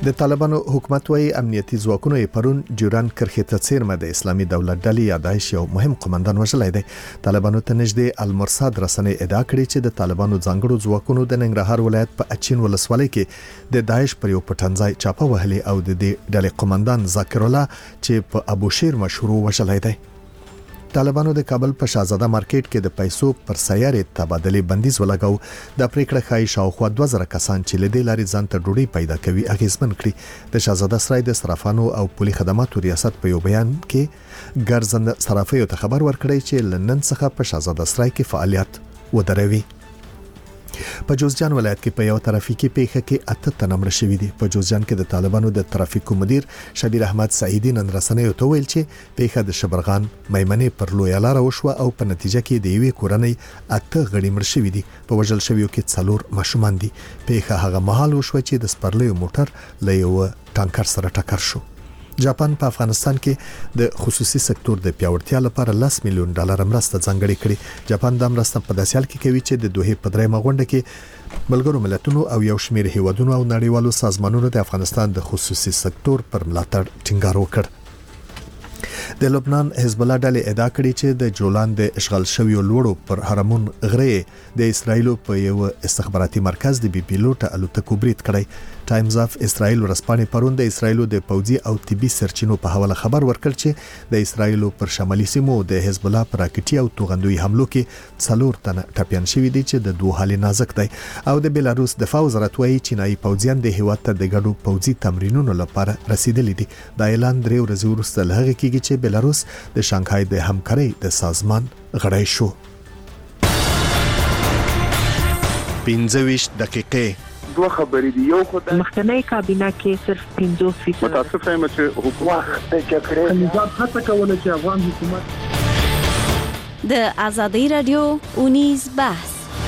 د طالبانو حکومت وايي امنیتي ځواکونو یې پرون ډیوران کرښې ته څیرمه د اسلامي دولت ډلې یادایش یو مهم قومندان وژلی دی. طالبانو ته نږدې المرصاد رسنۍ ادعا کړې چې د طالبانو ځانګړو ځواکونو د ننګرهار ولایت په اچین ولسوالۍ کې د داعش پر یو پټنځای چاپه وهلي او د دې ډلې قومندان ذاکر الله چې په ابوشیر مشهور وژلی دی. طالبانو د کابل په شاهزاده مارکیټ کې د پیسو پر سیارې تبادلې بندیز ولګاو. د پریکړه خای شاوخوا 2000 کسان چې لدې لاري ځان ته ډوډۍ پیدا کوي اغیزمن کړي. د شاهزاده سرای د صرافانو او پولي خدماتو ریاست په یو بیان کې ګرځند صرافیو ته خبر ورکړی چې لنن څخه په شاهزاده سرای کې فعالیت ودروي. په جوزجان ولایت کې په یو ترافیکي پیښه کې 8 تنه مړه شوي دي. په جوزجان کې د طالبانو د ترافیکو مدیر شبیر احمد سعیدی نن رسنیو ته ویل چې پیښه د شبرغان میمنې پر لوی لار وشوه او په نتیجه کې د یوې کورنۍ 8 غړي مړه شوي دي. په وژل شویو کې 4 ماشومان دي. پیښه هغه مهال وشوه چې د سپرلیو موټر له یو ټانکر سره ټکر شو. جاپان په افغانستان کې د خصوصي سکتور د پیاوړتیا لپاره $10 میلیون مرسته ځانګړې کړې. جاپان د مرسته په داسې حال کې کوي چې د دوه په درېمه غونډه کې ملګرو ملتونو او یو شمېر هیوادونو او نړیوالو سازمانونو د افغانستان د خصوصي سکتور پر ملاتړ ټینګار وکړ. د لبنان حزب الله ډلې ادعا کړې چې د جولان د اشغال شویو لوړو پر هرمون غرې د اسرایلو په یو استخباراتي مرکز د بي پیلوټ الوتکو برید کړی. ټایمز اف اسرائیل ورسپانې پرون د اسرایلو د پوځي او طبي سرچینو په حواله خبر ورکړ چې د اسرایلو پر شمالي سیمو د حزب الله پر راکټي او توغندوی حملو کې 4 تنه ټپيان شوي دي چې د دوه حالي نازک دی. او د بلاروس دفاع وزارت وايي چینایي پوځیان د هیواد ته د ګډو پوځي تمرینونو لپاره رسیدلي دي. دا اعلان 3 ورځې وروسته له هغه کېږي چې بلاروس د شانګهای د همکارۍ د سازمان غړی شو. 15 دقیقې دوه خبرې دي. یو خدای مخکنی کابینه کې صرف 50% متاسف یم چې حکومت د جګړې نظام هڅه کوله چې افغان حکومت د آزادۍ رادیو اونیز بحث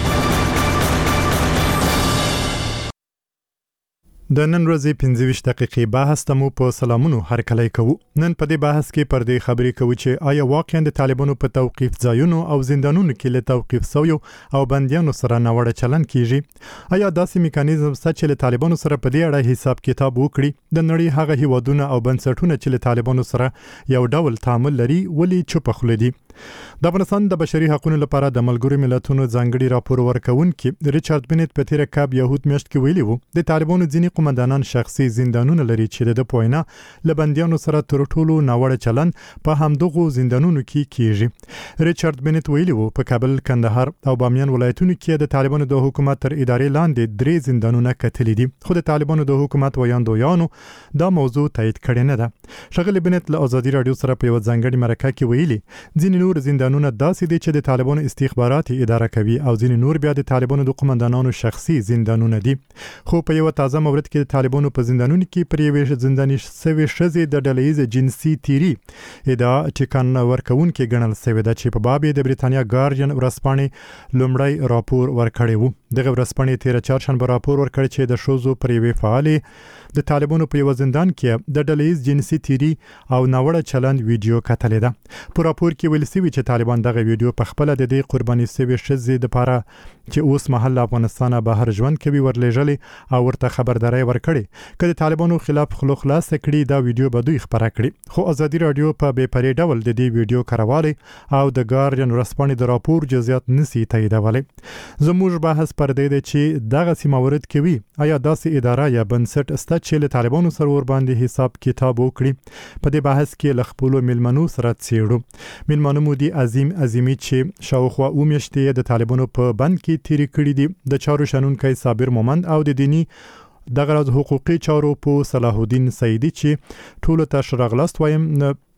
د نن ورځې 15 دقیقې بحث تمو په سلامونو هرکلی کوو. نن په دې بحث کې پر دې خبرې کوو چې آیا واقعا د طالبانو په توقيف ځایونو او زندانونو کې له توقيف سویو او بنديانو سره ناوړه چلن کیږي؟ آیا داسې میکانیزم شته چې له طالبانو سره په دې اړه حساب کتاب وکړي؟ د نړۍ هغه هیوادونه او بنسټونه چې له طالبانو سره یو ډول تعامل لري ولې چوپ خل دي؟ د افغانستان د بشري حقوقو لپاره د ملګرو ملتونو ځانګړي راپور ورکونکي ریچارډ بنت په تیر کال یهود میاشت کې ویلي وو د طالبانو ځینې قومندانان شخصي زندانونه لري چې د پوینا لبنديانو سره تر ټولو ناوړه چلن په همدغه زندانونو کې کیږي. ریچارډ بنت ویلي وو په کابل، کندهار او بامیان ولایتونو کې د طالبانو د حکومت تر ادارې لاندې 3 زندانونه کتلې دي، خو د طالبانو د حکومت ویاندویانو دا موضوع تایید کړې نه ده. شغله بنت له آزادي رادیو سره په یو ځانګړي مرکه کې ویلي ځینې نور زندانونه داسې دي چې د طالبانو استخباراتي اداره کوي او ځینې نور بیا د طالبانو د قومندانانو شخصي زندانونه دي. خو په یو تازه مورد کې د طالبانو په زندانونو کې پر یوې زنداني سوي شزي د ډلهیز جنسي تیری ادعا ټکان ورکون کې ګڼل شوی ده چې په باب د بریتانیا ګارډین ورسپانې لومړی راپور ورکړی وو. دغه ورسپانې 13 چهارشنبه راپور ورکړ چې د شوزو پر یوې فعالې د طالبانو په یو زندان کې د ډلهیز جنسي تیری او ناوړه چلند ویډیو کتلې ده. په راپور کې ویل شوی چې طالبان دغه ویډیو په خپل د دې قرباني شوی شزي د لپاره چې اوس محل افغانستان بهر ژوند کوي ورلېږلې او ورته خبرداري ورکړي کله طالبانو خلاف خلاص کړي دا ویډیو به دوی خبره کړي. خو آزادي رادیو په بې پرې ډول د دې ویډیو کاروالي او د ګارډین ورسپانې د راپور جزئیات نسی تاییدولای. زموږ بحث پر دې دی چې دغه سیماورد کوي آیا داسې اداره یا بنسټ است چې له طالبانو سره ور باندې حساب کتاب وکړي. په دې بحث کې لخپلو ملمنو سره څېړو. ملمنو مودي عظیمي چې شاوخوا اومیشتې د طالبانو په بند کې تیری کړي دي. د چارو شنونکي صابر مومند او د دینی د غرض حقوقي چارو په صلاح الدین سیدی چې ټولو ته شرغلاست وایم.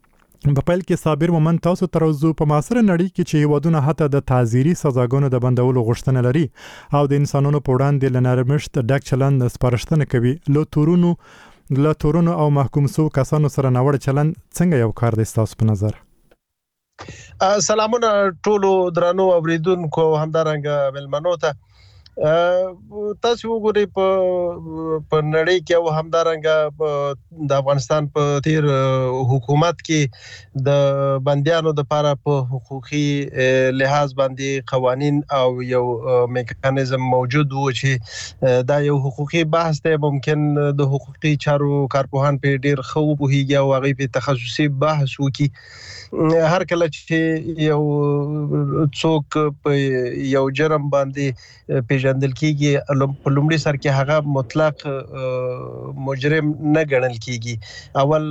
په پیل کې صابر مومند تاسو تروزو په معاصره نړۍ کې چې هیوادونه حتی د تعزیري سزاګانو د بندولو غوښتنه لري او د انسانانو په وړاندې لنرمشت ډک چلند سپارښتنه کوي له تورونو او محکوم سو کسانو سره ناوړه چلند څنګه یو کار دی تاسو په نظر؟ سلامونه ټولو درنو اوریدونکو همدارنګه ملمنو ته. تاسو وګورئ په نړۍ کې او همدارنګه د افغانستان په تیر حکومت کې د بنديانو د لپاره په حقوقي لحاظ باندې قوانين او یو میکانیزم موجود و چې دا یو حقوقي بحث دی. ممکن د حقوقي چارو کارپوهان په ډیر خو بوهیږي او هغه په تخصصي بحث وکي. هر کله چې یو څوک په یو جرم باندې پیژندل کیږي په لومړي سر کې هغه مطلق مجرم نه ګڼل کیږي. اول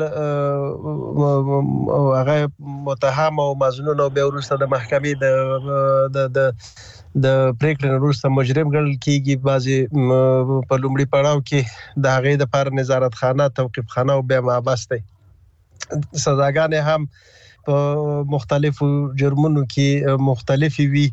هغه متهم او مظنون او بیا وروسته د محکمې د پریکړې وروسته مجرم ګڼل کیږي. بعضي په لومړي پړاو کې د هغې د لپاره نظارت خانه، توقیف خانه او بیا محبس دی. سزاګانې هم په مختلفو جرمونو کې مختلفي وي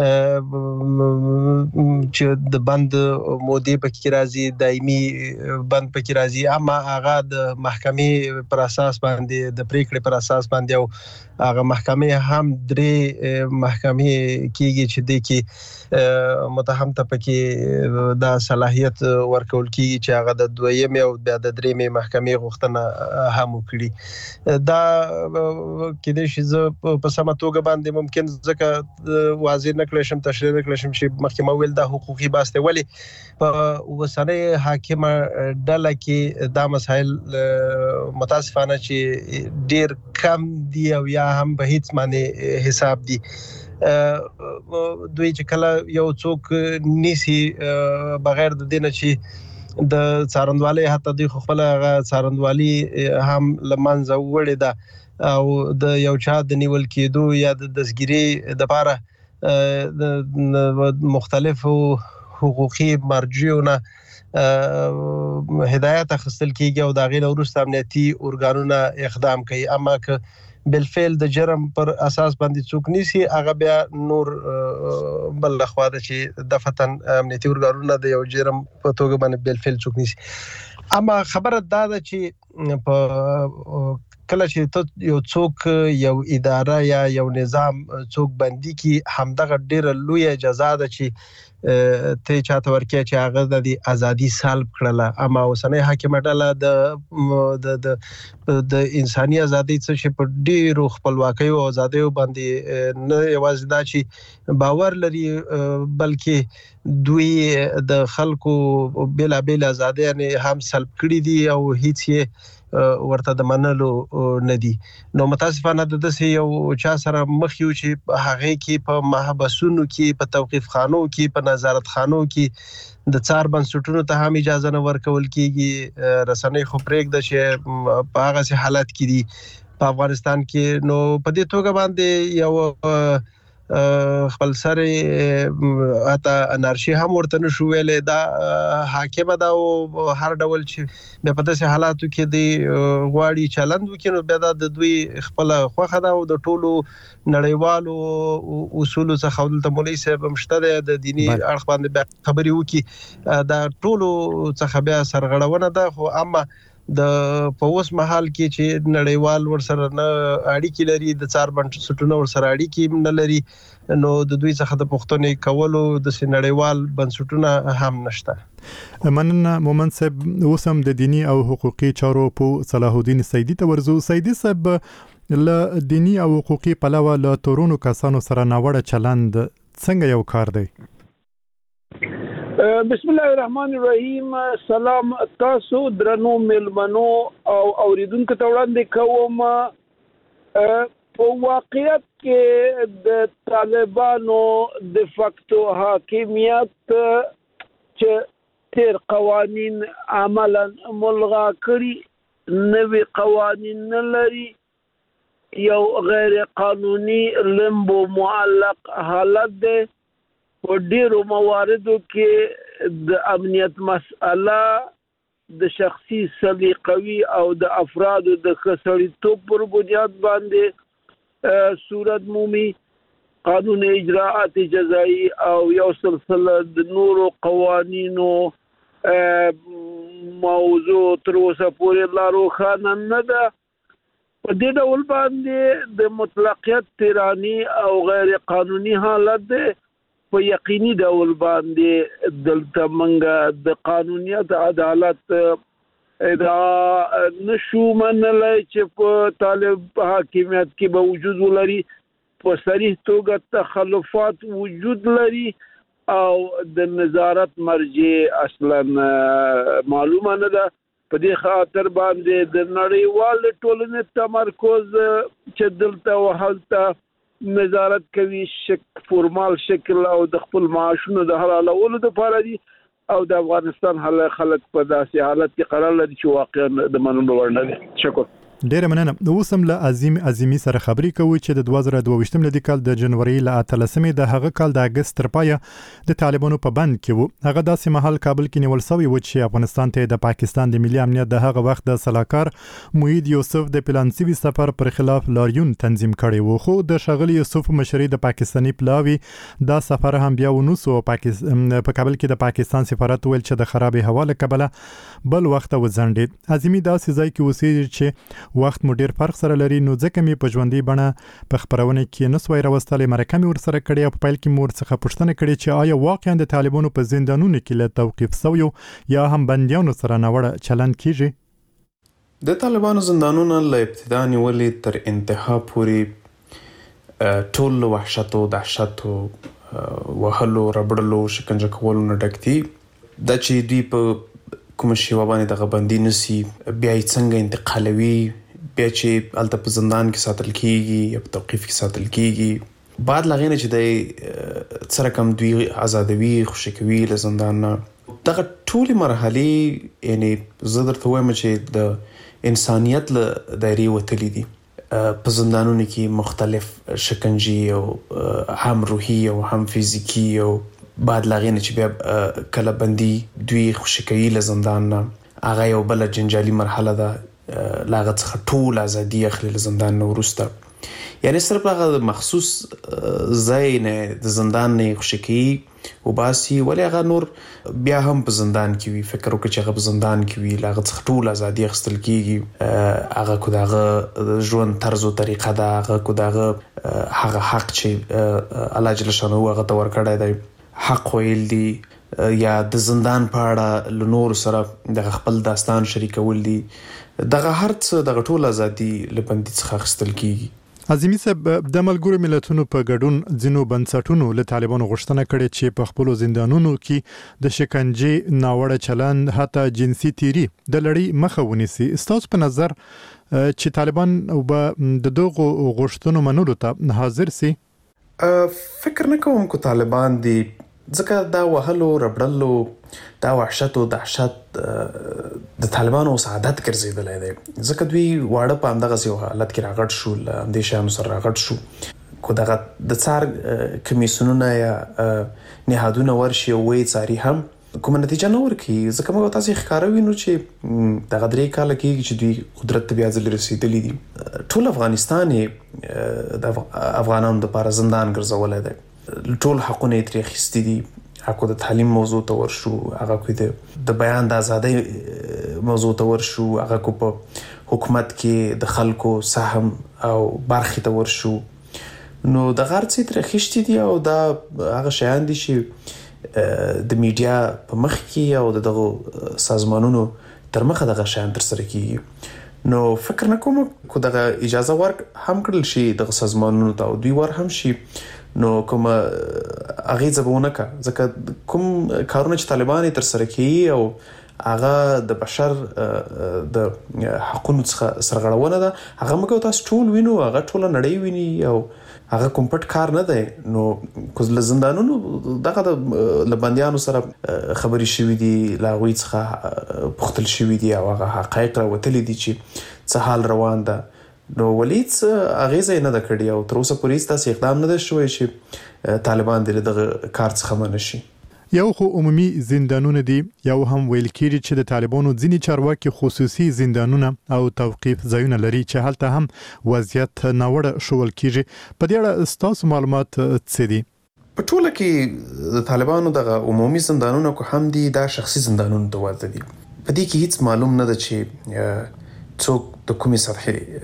چې د بند مودې پکې راځي، دایمي بند پکې راځي، اما هغه د محکمې پر اساس باندې د پریکړې پر اساس باندې او هغه محکمې هم درې محکمې کېږي چې د کې متهم ته پکې دا صلاحیت ورکول کېږي چې هغه د دویمې او بیا د درېمې محکمې غوښتنه هم وکړي. دا کېدای شي زه په سمه توګه باندې ممکن ځکه واضح نه کړی شم، تشریح نه کړی شم چې مخکې ما ویل دا حقوقي بحث دی. ولې په اوسنۍ حاکمه ډله کې دا مسایل متاسفانه چې ډیر کم دي او یا هم په هیڅ معنی حساب دي. دوی چې کله یو څوک نیسی بغیر د دینه چې د څارندوالۍ حتی دوی خپل څارندوالي هم لمنځه وړي ده او د یو چا د نیول کېدو یا د دستګیري د لپاره د مختلفو حقوقي مرجعونو هدایت اخیستل کیږي او د غیر وروسته امنیتي ارګانونه اقدام کوي. اما که بالفعل د جرم پر اساس باندې څوک نیسی هغه بیا نور بل لخوا د چې د فتن امنیتي ارګانونه د یو جرم په توګه باندې بالفعل څوک نیسی. اما خبره دا ده چې په کله چې یو څوک یو اداره یا یو نظام څوک بندي کی همدغه ډیره لوی جزا ده چې ته چاته ورکه چې هغه د ازادي سلب کړله. اما اوسنۍ حاکمه ډله د انساني ازادي څخه په ډیرو خپلواکۍ او ازادۍ باندې نه یوازې دا چې باور لري بلکې دوی د خلکو بلا بلا ازادۍ هم سلب کړي دي او هیڅ یې ورته د منلو نه دي. نو متاسفانه د دسه یو چا سره مخ یو چې هغه کې په محبسونو کې، په توقیف خانو کې، په نظارت خانو کې د څار بنسټونو ته هم اجازه نه ورکول کیږي. رسنۍ خو پرېږده چې په هغه حالت کې دي په افغانستان کې. نو په دې توګه باندې یو خپل سره اته انارشي هم ورته نشو ویلې. دا حاکمه دا او هر ډول چې په داسې حالاتو کې دی غواړي چلند وکړي، بیا د دوی خپل خوخه دا او د ټولو نړیوالو اصول څخه د مولوی صاحب مشته د دینی اړخ باندې خبري وکړي. دا ټولو څخه بیا سرغړونه ده. خو اما د پوس محل کې چې نړیوال ورسره نه اړیکې لري، د څار بنسټونو ورسره اړیکې نه لري، نو د دوی څخه د پښتنې کولو د نړیوال بنسټونو هم نشته. مننه مومن صاحب. اوسم د دینی او حقوقي چارو په صلاح الدین سیدی ته ورزو. سیدی صاحب له دینی او حقوقي پلوه له تورونو کسانو سره ناوړه چلند څنګه یو کار دی؟ بسم الله الرحمن الرحیم. سلام تاسو درنو ملمنو او اوریدونکو ته وړاندې کوم. په واقعیت کې د طالبانو د فاکتو حاکمیت چې تیر قوانین عملا ملغا کړي، نوی قوانین نه لري، یو غیر قانوني لمبو معلق حالت ده. په ډیرو مواردو کې د امنیت مسأله د شخصي سلیقوي او د افرادو د خسړیتوب پر بنیاد باندې صورت مومي. قانون اجراءات جزایی او یو سلسله د نورو قوانینو موضوع تر اوسه پورې لا روښانه نه ده. په دې ډول باندې د مطلقیت تیرانی او غیر قانوني حالت ده په یقیني ډول باندې دلته منګه د قانونیت عدالت دا نشو منلای چې په طالب حاکمیت کې به وجود ولري، په صریح توګه تخلفات وجود لري او د نظارت مرجع اصلا معلومه نه ده. په دې خاطر باندې د نړیوال ټولنې تمرکز چې دلته وهلته نظارت کوي فورمال شکل او د خپل معاشونو د حلالولو لپاره دي او د افغانستان خلک په داسې حالت کې قرار لري چې واقعا د منلو وړ نه دي. شکر. ډیره مننه. اوس هم له عظیمي سره خبرې کوو چې د 2022 ملي کال د جنوري له 13 د هغه کال د اگست تر پایه د طالبانو په بند کې وو. هغه داسې مهال کابل کې نیول شوی و چې افغانستان ته د پاکستان د ملي امنیت د هغه وخت د سلاکار موحد یوسف د پلان سوي سفر پر خلاف لاریون تنظیم کړی وو، خو د شغلی یوسف مشري د پاکستانی پلاوی دا سفر هم بیا ونوسو. په کابل کې د پاکستان سفارت ویل چې د خراب هوا له کبله بل وخت وزندید. عظیمي داسې ځای کې اوسېږي چې وخت مو ډیر فرق سره لري، نو ځکه مې په ژوندۍ بڼه په خبرونه کې نسوای راوستلې. مرکه مې ورسره کړې او په پیل کې مور څخه پوښتنه کړې چې آیا واقعا د طالبانو په زندانونو کې له توقیف شویو یا هم بندیانو سره ناوړه چلند کیږي؟ د طالبانو زندانونه له ابتدا نیولې تر انتها پورې ټول وحشت او دهشت او وهلو ربړلو شکنجه کولو نه ډک دي. دا چې دوی په کوم شیوه باندې دغه بندي نسی بیا یې څنګه انتقالوي، بیا چې الته په زندان کې ساتل کیږي یا په توقیف کې ساتل کیږي، بعد لغې نه چې د سره کم دوی آزادوي خوشي کوي له زندان نه. دغه ټولې مرحلې یعنی زه درته وایم چې د انسانیت له دایرې وتلي دي. په زندانونو کې مختلف شکنجې او هم روحي او هم فزیکی او بعد لغې نه چې بیا کله بندي دوی خوشي کوي له زندان نه، هغه یو بل جنجالي مرحله ده. لاغه څخه ټول ازادي اخلي له زندان نه ورسته، یعنی صرف هغه مخصوص ځای نه د زندان نه خوشي کوي او باسي، ولی هغه نور بیا هم په زندان کې وي. فکر وکړه چې هغه په زندان کې وي، لاغه څخه ټول ازادي اخیستل کیږي. هغه کو دغه ژوند طرز او طریقه ده، هغه کو دغه هغه حق چې الله جل شانه هغه تور کړی دی، حق ویل دي یا د زندان په اړه لنور سره د خپل داستان شریکول دي. دغه هر څه دغه ټول ازادي لبندي څخه اخیستل کیږي. عظیمي صاحب، د ملګرو ملتونو په ګډون ځینو بنسټونو له طالبانو غوښتنه کړې چې په خپل زندانونو کې د شکنجې ناوړه چلند حتی جنسي تیری د لړۍ مخه ونیسي. ستاسو په نظر چې طالبان به د دغو غوښتنو منلو ته حاضر سي؟ فکر نه کوم کو طالبان دي، ځکه دا وهلو ربړلو دا وحشت او دهشت د طالبانو سعادت ګرځیدلی دی. ځکه دوی واړه په همدغه یو حالت کې راغټ شو، له همدې شیانو سره راغټ شو. کو دغه د څار کمیسیونونه یا نهادونه ورشي او وایي څاري هم کومه نتیجه نه ورکوي. ځکه موږ تاسې ښکاره وینو چې دغه 3 کاله کېږي چې دوی قدرت ته بیا ځلې رسېدلي دي. ټول افغانستان یې د افغانانو دپاره زندان ګرځولی دی، ټول حقونه یې ترې اخیستي دي. هغه د تعلیم موضوع ته ورشو، هغه کو د بیان د ازادۍ موضوع ته ورشو، هغه کو په حکومت کې د خلکو سهم او برخې ته ورشو. نو د غرڅې تر اخیستي دي او دا هغه شیان دي چې د میډیا په مخ کې او دغه سازمانونو تر مخه دغه شیان تر سره کیږي. نو فکر نه کوم کو دغه اجازه ورک هم کړل شي دغه سازمانونو ته او دوی ور هم شي. نو کوم اغیزه بونه کا ځکه کوم کارونه چې طالبان تر سره کوي او هغه د بشر د حقوقو څخه سرغړونه ده، هغه موږ تاسو ټول وینو، هغه ټول نړۍ ویني او هغه کوم پټ کار نه دی. نو کوزله زندانونو دغه د لبندیانو سره خبري شوې دي، لاغوي څخه پختل شوې دي او هغه حقایق راوتلي دي چې څه حال روان ده. نو ولیت اغیزه نه د کړی او تر اوسه پورې تاسو اقدام نه شوی چې طالبان دغه کار څخه منشي. یو خو عمومي زندانونه دي، یو هم ویل کېږي چې د طالبانو ځینې چارواکي خصوصي زندانونه او توقیف ځایونه لري چې هلته هم وضعیت ناوړه شول کېږي. په دې اړه ستاسو معلومات څه دي؟ په ټوله کې د طالبانو دغه عمومي زندانونه کو هم دي، دا شخصي زندانونه ته ورته دي. په دې کې هیڅ معلوم نه ده چې څوک د کومې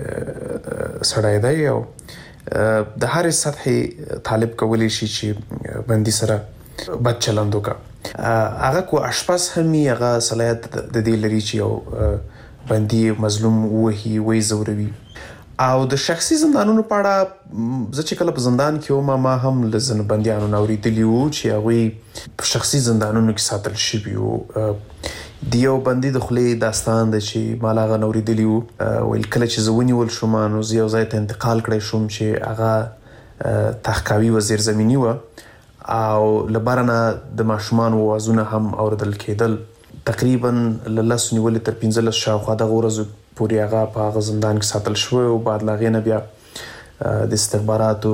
سطحې سړی دی او د هرې سطحې طالب کولی شي چې بندي سره بد چلند وکړه. هغه کو اشپاس هم هغه صلاحیت د دې لري چې یو بندي مظلوم وهي زوروي. او د شخصي زندانونو په اړه زه چې کله په زندان کې ما هم لزن بنديانو نوریدلی وو چې هغه په شخصي زندانونو کې ساتل شوی وو. دیو بندي د خلې داستان د چې مالاغه نوریدلی وو ول کله چې زونی ول شوم نو زه یو ځای ته انتقال کړی شوم چې هغه تحقیقي وزیر زمینی و او لبارنه د ماشومان وازونه هم اوردل کېدل. تقریبا لسنی ول تر 15 شاوخوا د غورز پورې هغه په زندان کې ساتل شو او بعد لاغې نه بیا د استخباراتو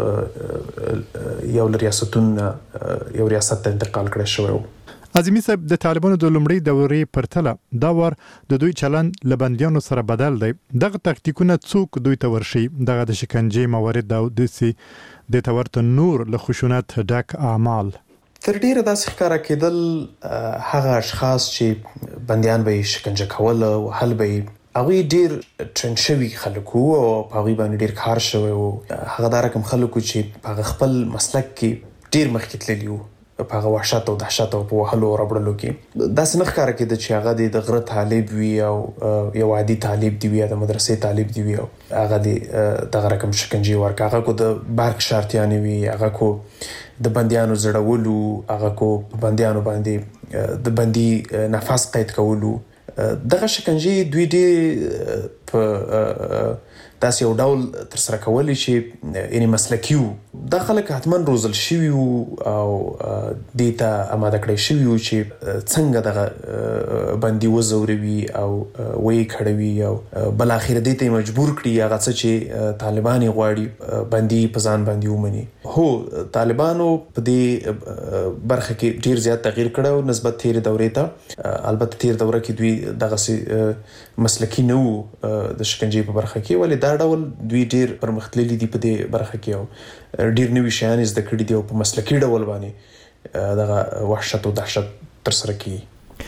یو ریاستون یو ریاست ته انتقال کړی شو. عظیمی صاحب د طالبانو د لومړۍ دورې پرتله دا ور د دوی چلن لبندیانو سره بدل دی. دغه تاکتیکونه څوک دوی ته ورشي دغه د شکنجې موارد او د سي د تورت نور له خشونت ډک اعمال تر ډیره داسې ښکارا کېدل هغه اشخاص چې بنديان به شکنجه کول او حل به هغه ډیر ټرنشوي خلکو او هغه باندې ډیر کار شوی او هغه دا رقم خلکو چې هغه خپل مسلک کې ډیر مخکې تللی وو په هغه وحشت او دهشت او په وهلو ربړلو کې. داسې نه ښکارا کېده چې هغه د غره طالب وي او یو عادي طالب دی وي د مدرسې طالب دی وي او هغه دغه رقم شکنجه ورکړه. هغه کو د بارک شرطیانه وي هغه کو د بنديانو زړولو هغه کو بنديانو باندې د بندي نفس قید کولو. دغه شکنجه دوی دې په داسې یو ډول تر سره کولی چې یعنی مسلکی وو. دا خلک حتماً روزل شوي وو او دې ته اماده کړی شوي وو چې څنګه دغه بندي وزوروي او ویې کړوي او بل اخر دې ته مجبور کړي هغه څه چې طالبان غواړي بندي په ځان باندې ومني. هو طالبانو په دې برخه کې ډیر زیات تغییر کړو نسبت تیر دورې ته. البته تیر دوره کې دوی دغه مسلکی نه وو د شکنجې په برخه کې ولې دا ډول دوی ډیر پرمختللي دي په دې برخه کې او ډیر نوي شیان زده کړي دي او په مسلکی ډول باندې دغه وحشت او دهشت تر سره کوي.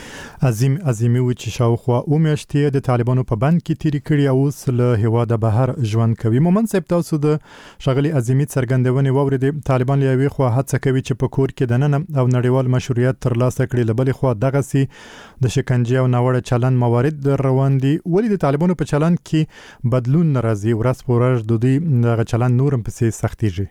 عظیمی و چې شاوخوا او میاشتې د طالبانو په بند کې تیری کړي او اوس له هواده بهر ژوند کوي. مومن صاحب تاسو د شغلي عظیمی څرګندونې واورید. طالبان لیوي خو هڅه کوي چې په کور کې دننه او نړیوال مشروعیت ترلاسه کړي لبل خو دغه سي د شکنجه او ناوړه چلن موارد روان دي. ولې د طالبانو په چلن کې بدلون ناراضي ورځ په ورځ د دوی دغه چلن نورم پسې سختيږي؟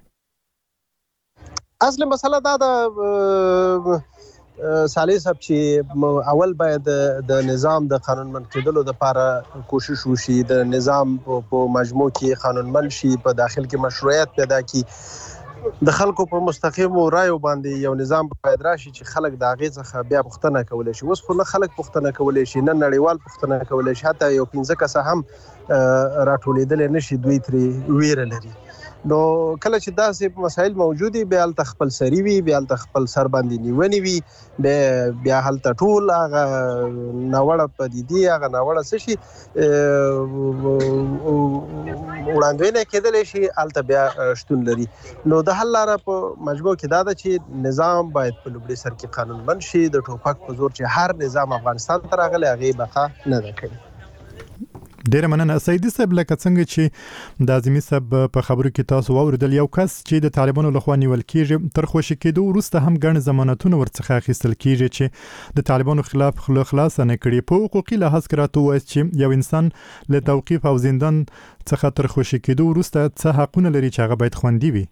اصل مسله دا د صالح صاحب چې اول باید د نظام د قانونمند کېدلو لپاره کوشش وشي. د نظام په مجموع کې قانونمند شي په داخل کې مشروعیت پیدا کی. د خلکو په مستقیم رایو باندې یو نظام باید راشي چې خلک د هغې څخه بیا پوښتنه کولی شي. اوس خو نه خلک پوښتنه کولی شي نه نړیوال پوښتنه کولی شي حتی یو 15 کسه هم راټولېدلی نه شي دوی ترې ویره لري. نو کله چې داسې مسایل موجودي بیا هلته خپل سری وي بیا هلته خپل سر باندې نیونې وي بیا هلته ټول هغه ناوړه پدیدې هغه ناوړه څه شي وړاندوینه کېدلی شي هلته بیا شتون لري. نو د حل لاره په مجموع کې دا ده چې نظام باید په لومړي سر کې قانونمند شي. د ټوپک په زور چې هر نظام افغانستان ته راغلی هغې بقا نه ده کړې. ډیره مننه سیدی صاحب. لکه څنګه چې د عظیمی صاحب په خبرو کې تاسو واوریدل یو کس چې د طالبانو لخوا نیول کیږي تر خوشی کېدو وروسته هم ګڼ ضمانتونه ورڅخه اخیستل کیږي چې د طالبانو خلاف خلاص نه کړي. په حقوقي لحاظ راته وایي چې یو انسان له توقیف او زندان څخه تر خوشی کېدو وروسته څه حقونه لري چې هغه باید خوندي وي؟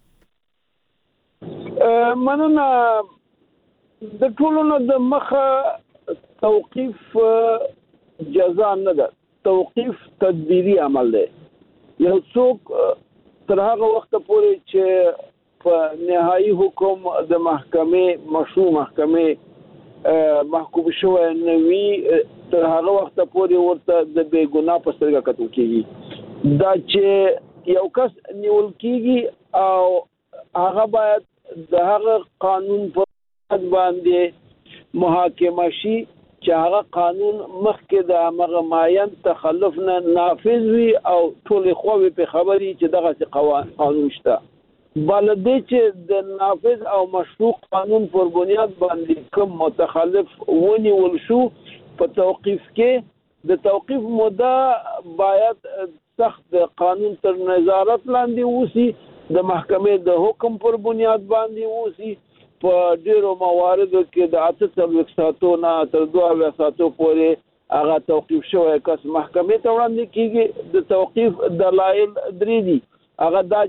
مننه. د ټولو د مخه توقیف جزا نه ده. توقیف تدبیری عمل دی. یو څوک تر هغه وخت پورې چې په نهایي حکم د محکمې مشروع محکمې محکوم شوی نه وي تر هغه وخت پورې ورته د بې ګناه په سترګه کتل کېږي. دا چې یو کس نیول کېږي او هغه باید د هغه قانون په باندې محاکمه شي چې هغه قانون مخکې د هغه معین تخلف نه نافذ وي او ټولې خواوې په خبري چې دغه قانون شته. بلدې چې د نافذ او مشروع قانون پر بنیاد باندې کوم متخلف ونیول شو په توقیف کې د توقیف موده باید سخت قانون تر نظارت لاندې وسی د محکمې د حکم پر بنیاد باندې وسی په ډیرو مواردو کې د 48 ساعتو نه تر 2 ساعتو پورې هغه توقیف شوی کس محکمې ته وړاندې کیږي. د توقیف دلایل درې دي. هغه دا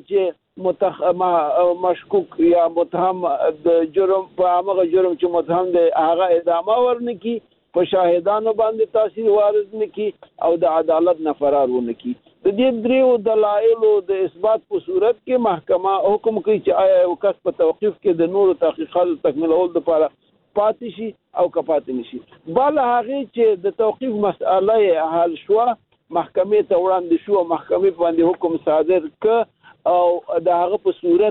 چې مشکوک یا متهم د جرم په هغه جرم چې متهم دی هغه ادامه ورنکي، په شاهدانو باندې تاثیر وارد نکي او د عدالت نه فرار ونکي. د دې دریو دلایلو د اثبات په صورت کې محکمه حکم کوي چې آیا یو کس په توقیف کې د نورو تحقیقاتو تکمیلولو لپاره پاتې شي او کپاتې نشي. بل هغه چې د توقیف مسأله حل شو، محکمې ته وړاندې شو، محکمې باندې حکم صادر ک او د هغه په صورت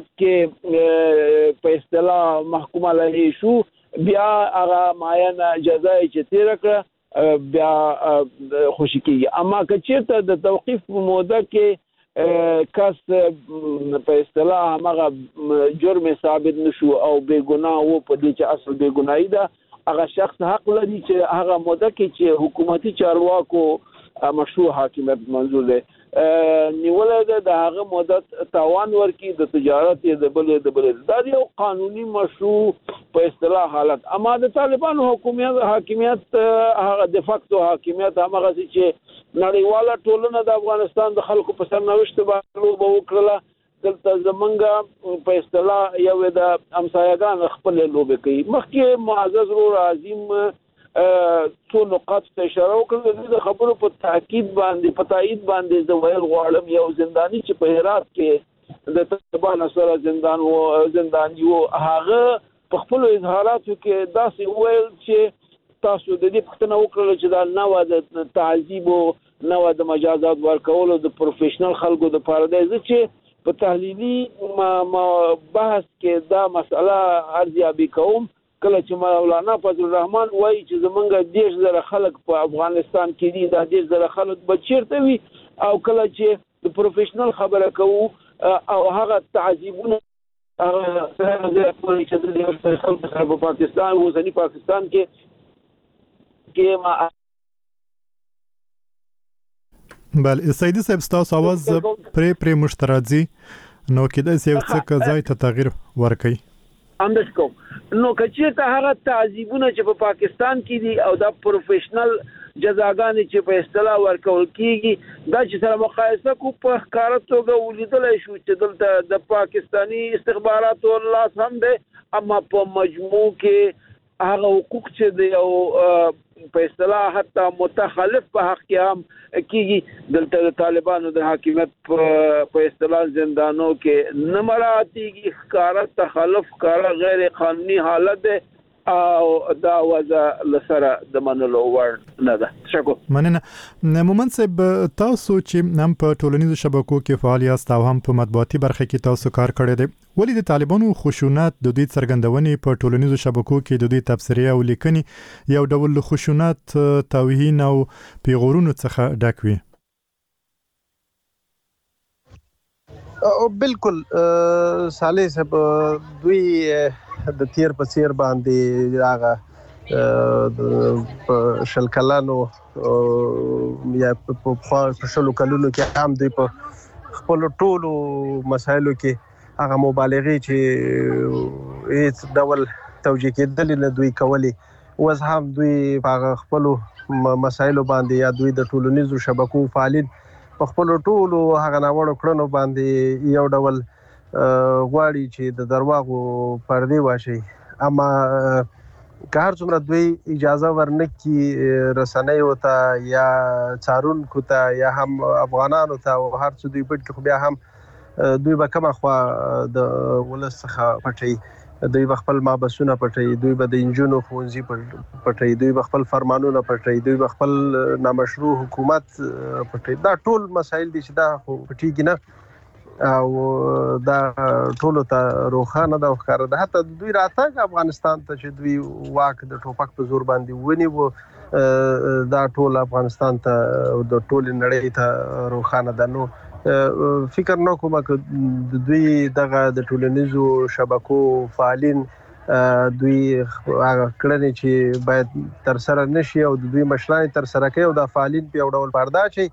کې په اصطلاح محکوم علیه شو، بیا هغه معینه جزای چې تیر کړ بیا خوشی کیږي. اما که چیرته د توقیف په موده کې کس په اصطلاح هغه جرم ثابت نشو او بے ګناه وو، په دې چې اصل بے ګناهی ده، هغه شخص حق لري چې هغه موده کې چې حکومتي چارواکو مشروع حاکمیت منظور ده نیولای ده د هغه مدت تاوان ورکی د تجارت د بل دا یو قانوني مشروع په اصطلاح حالت. اما د طالبانو حاکمیت هغه د فاکتو حاکمیت هغه چې نړیواله ټولنه د افغانستان د خلکو په سرنوشت باندې وکړه، دلته زمونږ په اصطلاح یو د امسایگان خپل لوبه کوي. مخکې معزز رور عظیم څو نقاط ته اشاره وکړه. د خبرو په تاکید باندې په تایید باندې د ویل غواړم یو زندانی چې په هرات کې د طالبانو سره زندانی وو، هغه په خپل اظهاراتو کې داسې ویل چې تاسو د دې پوښتنه وکړه چې دا نوع د تعذیب او نوع د مجازات ورکولو د پروفیشنل خلکو د پاره دی چې په تحلیلي بحث کې دا مسله ارزیابي کوم. کله چې مولانا فضل الرحمن وایي چې زمونږ 10,000 خلک په افغانستان کې دي، دا 10,000 خلک به چیرته وي، او کله چې د پروفیشنل خبره کوو او هغه تعذیبونه هغه چې د خلکو سره په پاکستان اوسنی پاکستان کې ما بل سیدی صاحب تاسو आवाज پرې مشترازي نو کېدای سي څه ځای ته تغییر ورکړي انداز کوم. نو کچې ته هغه تعذیبونه چې په پاکستان کې دي او دا پروفیشنل جزاګانې چې په اصطلاح ورکول کیږي دا چې سره مقایسه کو په ښکاره توګه ولیدلی شو چې دلته د پاکستانی استخباراتو لاس هم دی، اما په مجموع کې هغه حقوق چې دی او په اصطلاح حتی متخلف په حق کې هم کیږي. دلته د طالبانو د حاکمیت په اصطلاح زندانو کې نه مراعاتېږي، ښکاره تخلف، ښکاره غیر قانوني حالت دی او دا وضع لسره د منلو وړ نه ده. شکر. مننه. مومن صاحب تاسو چې هم په ټولنیزو شبکو کې فعال یاست او هم په مطبوعاتي برخه کې تاسو کار کړی دی، ولې د طالبانو خشونت د دوی څرګندونې په ټولنیزو شبکو کې د دوی تبصرې او لیکنې یو ډول خشونت، توهین او پیغورونو څخه ډک وي؟ بالکل صالح صاحب، دوی د تیر په سیر باندې هغه شل کلانو یا په شلو کلونو کې هم دوی په خپل ټولو مسایلو کې هغه مبالغې چې هیڅ ډول توجیه کېدل نه دوی کولی، اوس هم دوی په خپل مسایلو باندې یا دوی د ټولنیزو شبکو فعالین په خپل ټولو هغه ناوړه کړنو باندې یو ډول غواړي چې د درواغو پردې واشي. اما که هر څومره دوی اجازه ورنکړي رسنیو ته یا څارونکو ته یا هم افغانانو ته او هر څه دوی پټ کړي، بیا هم دوی به کومه خوا د ولس څخه پټوي، دوی به خپل مابسونه پټوي، دوی به د انجونو ښوونځي پټوي، دوی به خپل فرمانونه پټوي، دوی به خپل نامشروع حکومت پټوي. دا ټول مسایل دي چې دا پټیږي نه او دا ټولو ته روښانه ده او ښکاره ده. حتی دوی راتګ افغانستان ته چې دوی واک د ټوپک په زور باندې ونیو، دا ټول افغانستان ته د ټولې نړۍ ته روښانه ده. نو فکر نه کوم چې دوی دغه د ټولنیزو شبکو فعالین دوی هغه کړنې چې باید تر سره نشي او دوی مشران تر سره کوي او د فعالین په یو ډول پردا شي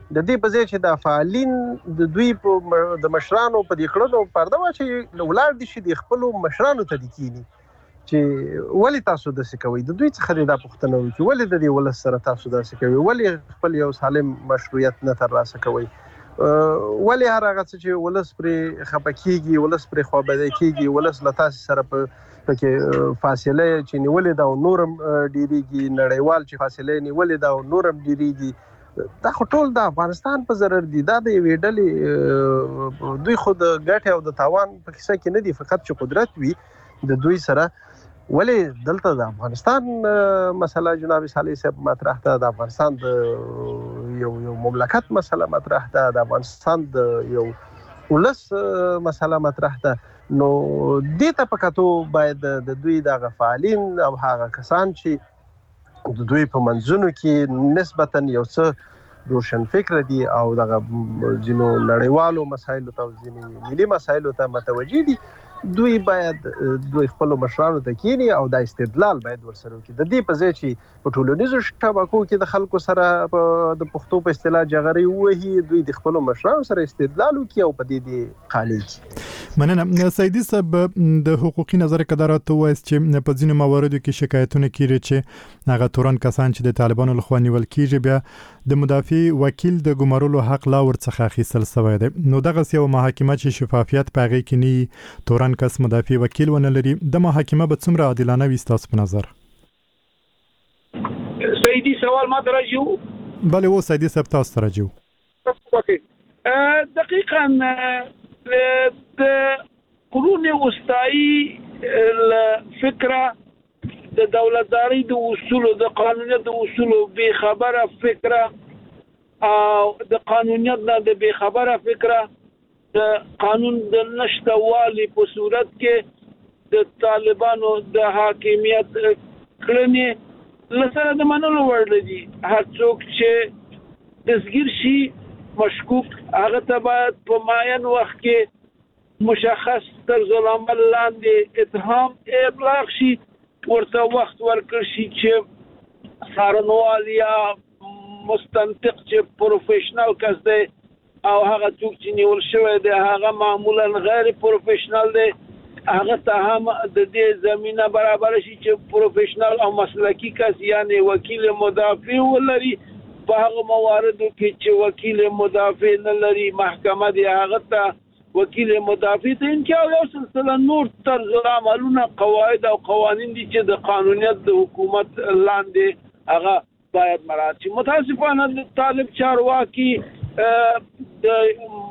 د دې په ځای چې د فعالین د دوی په د مشرانو په دې کړنو پرده واچي ولر دي چې د خپل مشرانو ته دي کینی چې ولی تاسو د سکوي د دوی څخه د پښتنو چې ولی د دې ولس سره تاسو د سکوي ولی خپل یو سالم مشروعیت نه تر راسه کوي ولی هر هغه چې ولس پر خپکیږي ولس پر خوابده کیږي ولس لته سره په کې فاصله چې نیولې دا نورم ډیریږي نړیوال چې فاصله نیولې دا نورم ډیریږي دا ټول د افغانستان په ضرر دي دا د ویډلې دوی خود ګټه او د تاوان په کیسه کې نه دي فقط چې قدرت وي د دوی سره ولی دلته د افغانستان مسله جناب صالح صاحب مطرح ده د افغانستان د یو مملکت مسله مطرح ده د افغانستان د یو ولس مسله مطرح ده نو دې ته پکاتو باید د دوی د فعالین او هغه کسان چې د دوی په منځونو کې نسبتا یو څه روشن فکر دي او دغه جنو نړیوالو مسایلو ته ځینې ملي مسایلو ته متوجي دي دوی باید دوی خپل مشرانو ته کینی او د استدلال باید ورسره وکړي د دې په ځای چې په ټولنیزو شبکو کې د خلکو سره د پښتو په اصطلاح جګړې وهي دوی د خپل مشرانو سره استدلال وکړي او په دې خالي مننه سیدی صاحب د حقوقي نظر قدرت وایي چې په ځینو مواردو کې شکایتونه کیږي چې هغه تورن کسان چې د طالبانو لخوا نیول کیږي بیا د مدافع وکیل د ګمارلو حق لا ورڅخه اخیستل شوی دی نو دغه یو محاکمه چې شفافیت پغې کې نه تورن کس مدافع وکیل ونه لري د محاکمه به څومره عادلانه وي تاسو په نظر سیدی سوال ما درجو بله و سیدی صاحب تاسو درجو دقیقاً د قرون وسطایی الفكره د دولتداري د اصول د قانونیت د اصول به خبره فکره او د قانونیت نه د به خبره فکره د قانون د نشټوالي په صورت کې د طالبانو د حاکمیت کړنې لسره د منلو وړ دي هر څوک چې دسګیر شي مشکوک هغه ته باید په معین وخت کې مشخص طرز العمل لاندې اتهام ابلاغ شي ورته وخت ورکړ شي چې څارنوال یا مستنطق چې پروفیشنل کس دی او هغه څوک چې نیول شوی دی هغه معمولا غیر پروفیشنل دی هغه ته هم د دې زمينه برابر شي چې پروفیشنل او مسلکی کس یعنی وکیل مدافع ولري په هغه مواردو کې چې وکیل مدافع نه لري محکمه دی هغه ته وکیل مدافع ته انکار یو سلسله نور طرز عملونه قواعد او قوانین دي چې د قانونیت د حکومت لاندې هغه باید مراعات شي متاسفانه د طالب چارواکي د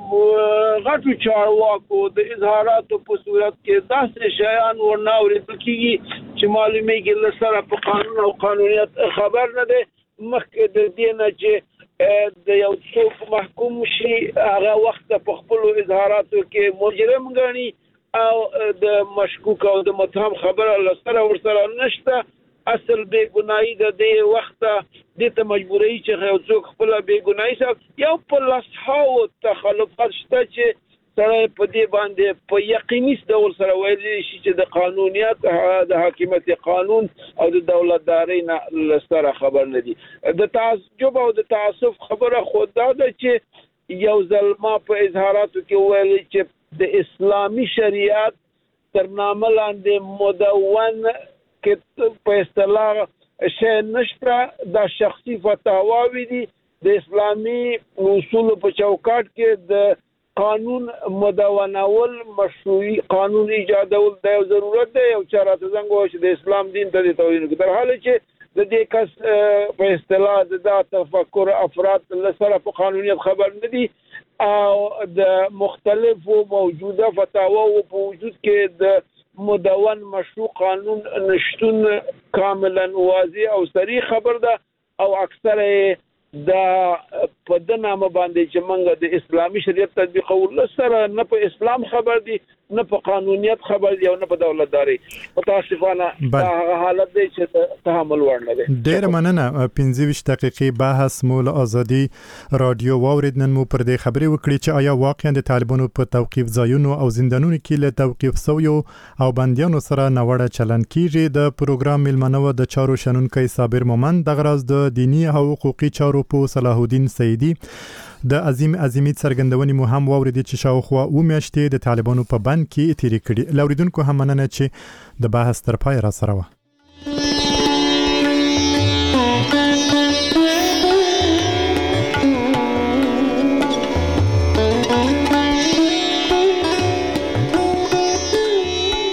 غټو چارواکو د اظهاراتو په صورت کې داسې شیان ورناوریدل کیږي چې معلومیږي لسره په قانون او قانونیت خبر نه دی مخکې د دې نه چې د یو څوک محکوم شي هغه وخت په خپل اظهاراتو کې مجرم غني او د مشکوک او د متهم خبره لسره ورسره نشته اصل بے ګناهی د دې وخت د ته مجبورۍ چې یو څوک خپل بے ګناهی سره یو په لاسو تخلفات شته چې سره په دې باندې په یقیني ډول سره ویل شي چې د قانونیت د حاکمیت قانون او د دولتداري نه سره خبر نه دي د تعجب او د تعصب خبره خود دا ده چې یو ظلما په اظهاراتو کې ویل چې د اسلامي شریعت تر نامه لاندې مدون کې په اصطلاح شی نشته د شخصي فتاواوی دي د اسلامي اصول په چوکاټ کې د قانون مدونول مشروعي قانون ایجادول د ضرورت دی او چارته څنګه چې د اسلام دین ته توهین کوي تر حاله چې د دې کس په اصطلاح د تفکر افراد لسره په قانونیت خبر نه دي او د مختلفو موجوده فتاوا او په وجود کې د مدون مشروع قانون نشتون کاملا واضح او صریح خبر ده او اکثره دا په د نامه باندې چې موږ د اسلامي شریعت تطبیقول سره نه په اسلام خبر دي نه په قانونیت خبر دی او نه په دولتداري متاسفانه دا حالت دی چې تحمل وړ نه دی ډیر مننه 15 دقیقې بحث مول ازادي رادیو واورید نن مو پر دې خبرې وکړي چې آیا واقعا د طالبانو په توقيف ځایونو او زندانونو کې له توقيف سویو او بنديانو سره نوړه چلن کیږي د پروګرام ملمنو د چارو شنونکي صابر مومند د غرض د دینی او حقوقي چارو په صلاح الدین سیدی د عظیمي څرګندونې مو هم واوریدي چې شاوخوا و میاشتې د طالبانو په بند کې تیرې کړي. لوریدونکو هم مننه چې د بحث تر پای را سره و.